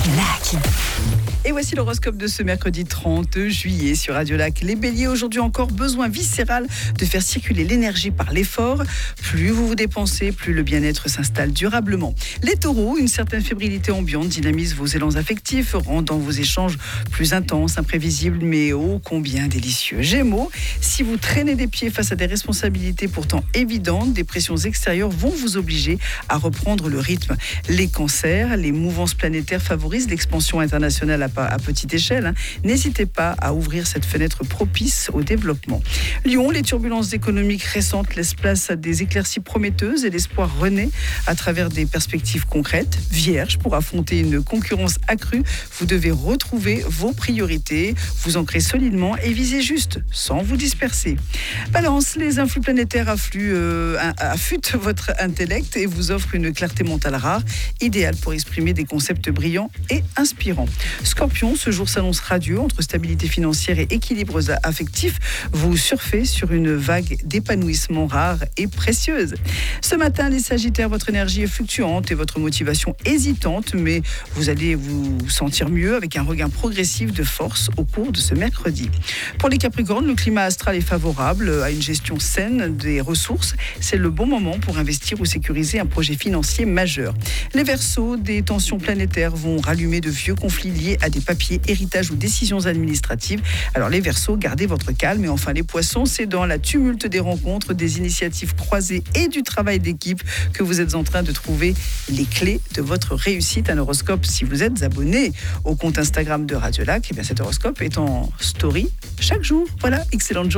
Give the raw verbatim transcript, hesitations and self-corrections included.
Lac. Et voici l'horoscope de ce mercredi trente juillet sur Radio Lac. Les béliers, aujourd'hui encore, besoin viscéral de faire circuler l'énergie par l'effort. Plus vous vous dépensez, plus le bien-être s'installe durablement. Les taureaux, une certaine fébrilité ambiante dynamise vos élans affectifs, rendant vos échanges plus intenses, imprévisibles, mais ô combien délicieux. Gémeaux, si vous traînez des pieds face à des responsabilités pourtant évidentes, des pressions extérieures vont vous obliger à reprendre le rythme. Les cancers, les mouvances planétaires favorisent l'expansion internationale à à petite échelle. Hein. N'hésitez pas à ouvrir cette fenêtre propice au développement. Lion, les turbulences économiques récentes laissent place à des éclaircies prometteuses et l'espoir renaît à travers des perspectives concrètes. Vierge, pour affronter une concurrence accrue, vous devez retrouver vos priorités, vous ancrer solidement et viser juste, sans vous disperser. Balance, les influx planétaires affluent, euh, affûtent votre intellect et vous offrent une clarté mentale rare, idéale pour exprimer des concepts brillants et inspirants. Scorpion, ce jour s'annonce radieux entre stabilité financière et équilibre affectif. Vous surfez sur une vague d'épanouissement rare et précieuse. Ce matin, les Sagittaires, votre énergie est fluctuante et votre motivation hésitante, mais vous allez vous sentir mieux avec un regain progressif de force au cours de ce mercredi. Pour les Capricornes, le climat astral est favorable à une gestion saine des ressources. C'est le bon moment pour investir ou sécuriser un projet financier majeur. Les Verseaux, des tensions planétaires vont rallumer de vieux conflits liés à des papiers, héritages ou décisions administratives. Alors les Verseaux, gardez votre calme. Et enfin les Poissons, c'est dans la tumulte des rencontres, des initiatives croisées et du travail d'équipe que vous êtes en train de trouver les clés de votre réussite. Un horoscope, si vous êtes abonné au compte Instagram de Radio Lac, et bien cet horoscope est en story chaque jour. Voilà, excellente journée.